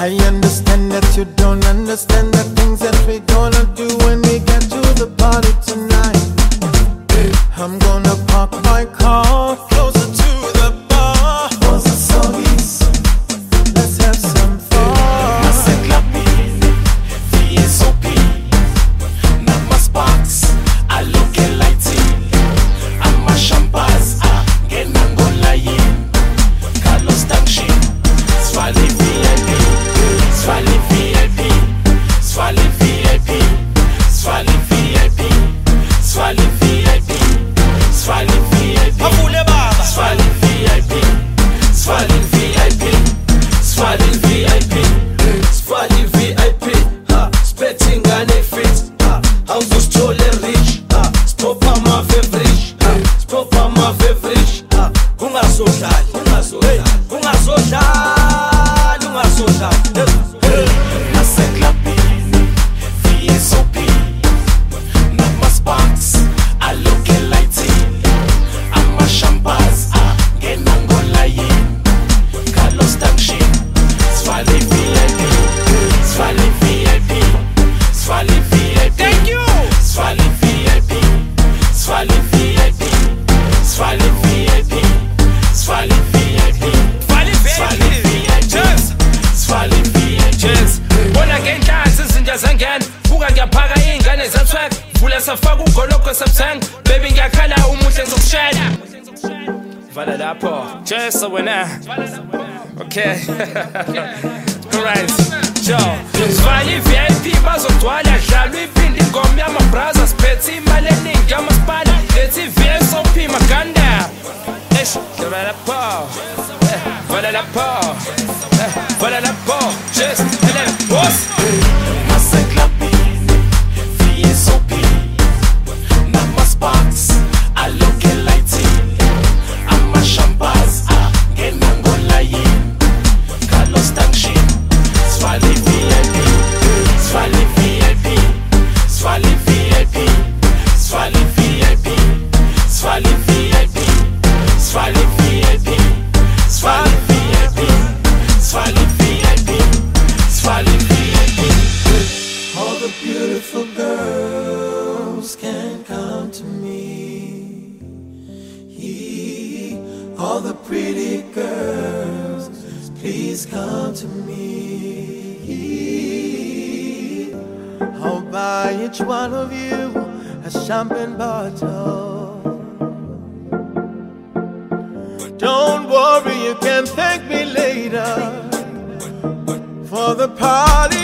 I understand that you don't understand the things that we gonna do when we get to the party tonight. I'm gonna park my car closer to the bar. For the songs, let's have some fun. Naseklapini, VSOP, namasparks, aloke lighting, amashampaz, ngenangolayini, Carlos Junction, Swali VIP, Swali VIP, Swali VIP, Swali VIP, Swali VIP, Swali VIP, Swali VIP, Swali VIP, Swali VIP, Swali VIP, spetting and a fit, house was stolen rich, stop on my favorite, stop on my favorite, Kunga social, Kunga social, Kunga social, Kunga social, Naseklapini, VSOP, namasparks, aloke lighting, amashampaz, ngenangolayini, Carlos Junction, Swali VIP, Swali VIP, Swali VIP. Thank you. Swali VIP, Swali VIP, Swali VIP, Swali VIP, Swali VIP, Swali VIP. Cheers. Bona ngenhlanzi izinja zangena, buka ngiyaphaka ingane zathweka, vula safaka ugoloko septang, baby ngiyakhala umuhle ngizokushela. Vala lapho. Cheers wena. Okay. Alright. Joe. Swali VIP bazogcwala dlala iphindi ingoma yama-brothers phethe imali eningi yamasipala lethi VSOP maganda. Vala lapho. Vala lapho. Vala lapho. Cheers. Boss. Naseklapini, VSOP, namasparks, aloke lighting, amashampaz, ngenangolayini, Carlos Junction, Swali VIP, Swali VIP, Swali VIP, Swali VIP, Swali VIP, Swali VIP, Swali VIP, Swali VIP, Swali VIP. All the beautiful girls can come to me. All the pretty girls, please come to me. I'll buy each one of you a champagne bottle. Don't worry, you can thank me later for the party